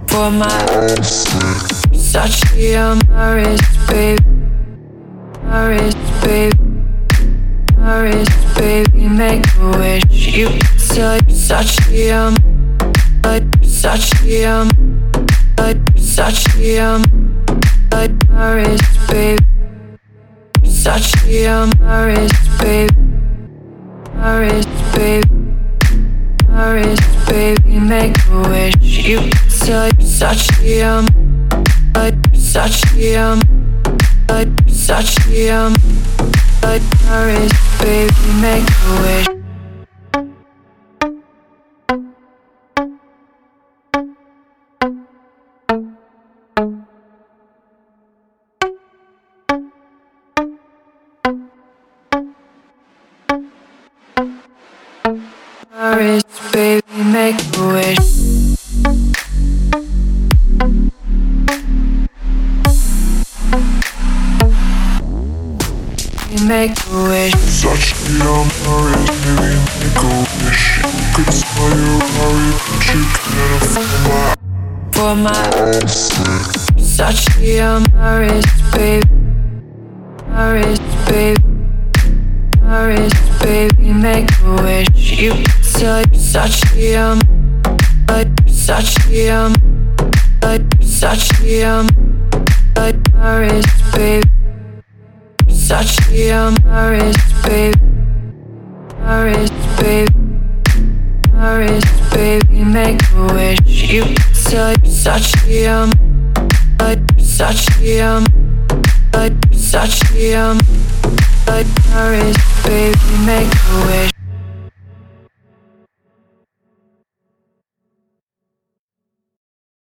for my such my wrist, baby, my wrist, baby, my wrist, baby, make a wish. You say such such my wrist, baby, such my wrist, baby, my wrist, baby, my wrist, baby, make a wish. You say such such my wrist, baby, make a wish. My wrist, baby, make a wish. Make a wish. Such my wrist, baby, make a wish. You could smell your worry, but you can't afford for my such my wrist, baby, my wrist, baby, my wrist, baby, make a wish. You say such my wrist, baby, such my wrist, baby, my wrist, baby, my wrist, baby, make a wish. You say such my wrist, baby, make a wish.